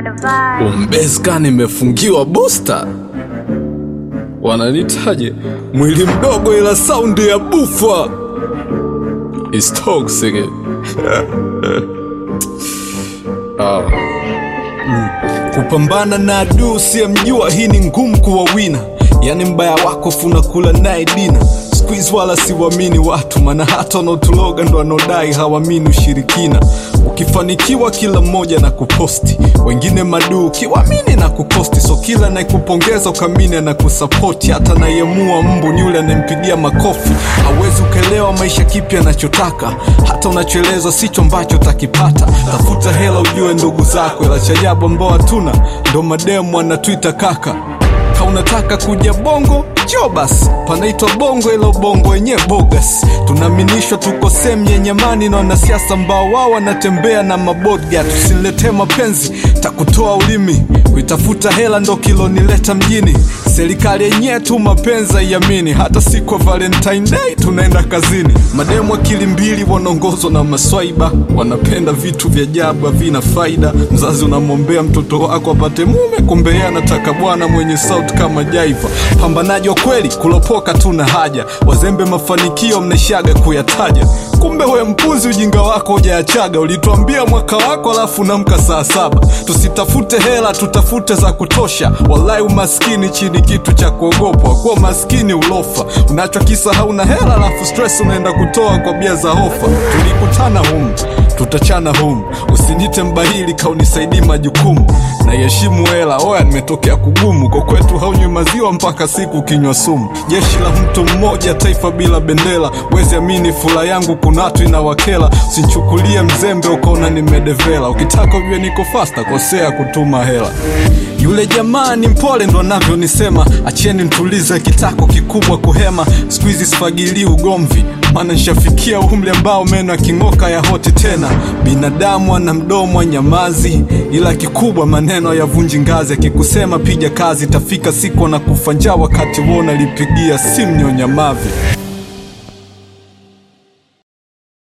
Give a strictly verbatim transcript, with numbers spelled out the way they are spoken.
Umbezka nimefungiwa booster. Wananitaje mwili mdogo ila sound ya bufa. It's toxic. Ah. Mm. Kupambana na adui usiyemjua, hii ni ngumu kuwa wina. Yani mbaya wako funa kula naye dina. Squeeze wala siwamini watu, maana hata wanaotuloga ndo wanodai hawamini ushirikina. Ukifanikiwa kila mmoja na kuposti, wengine madu kiwamini na kukosti. So kila naikupongeza ukamini na kusapoti. Hata nayemua mbu ni yule anempigia makofi. Hawezi ukaelewa maisha kipi anachotaka, hata unachoelezwa sicho ambacho utakipata. Tafuta hela ujue ndugu zako, ila chajabu ambao hatuna ndo mademu anatuita kaka. Ka unataka kuja bongo, njoo basi. Panaitwa bongo ila ubongo wenye bogus. Tunaminishwa tuko sehemu yenye amani na wanasiasa ambao wao wanatembea na mabodyguard. Usinilete mapenzi, takutoa ulimi. Kuitafuta hela ndo kilo nileta mjini. Serikali yenyewe tu mapenzi haiamini. Hata siku ya Valentine Day tunaenda kazini. Mademu akili mbili wanaongozwa na maswaiba. Wanapenda vitu vya ajabu havina faida. Mzazi unamwombea mtoto wako apate mume, kumbe yeye anataka bwana mwenye sauti kama jaiva. Pambanaji wa kweli kulopoka tuna haja. Wazembe mafanikio mneshaga kuyataja. Kumbe we mpuzi ujinga wako hujaachaga. Ulituambia mwaka wako alafu namka saa saba. Tusitafute hela tutafute za kutosha. Wallahi umaskini chini kitu cha kuogopwa. Kuwa maskini ulofa. Unacho kisa hauna hela alafu stress unaenda kutoa kwa bia za hofa. Tulikutana humu, tutachana humu. Usinite mbahili kaunisaidii majukumu. Na yeshimu hela, oya nimetokea kugumu. Kwa kwetu haunywi maziwa mpaka siku kinywa sumu. Jeshi la mtu mmoja, taifa bila bendera. Wezi amini fula yangu kuna watu inawakela. Usinchukulie mzembe ukaona nimedevela. Ukitaka ujue niko faster, kosea kutuma hela. Yule jamaa ni mpole ndo anavyo nisema. Acheni nitulize kitako kikubwa kuhema. Squeeze sfagili ugomvi, maana nishafikia umri ambao meno yakingoka ya hoti tena. Binadamu ana mdomo nyamazi, ila kikubwa maneno yavunji ngazi. Akikusema piga kazi, tafika siku na kufa njaa wakati wona lipigia simu nyonyamavi.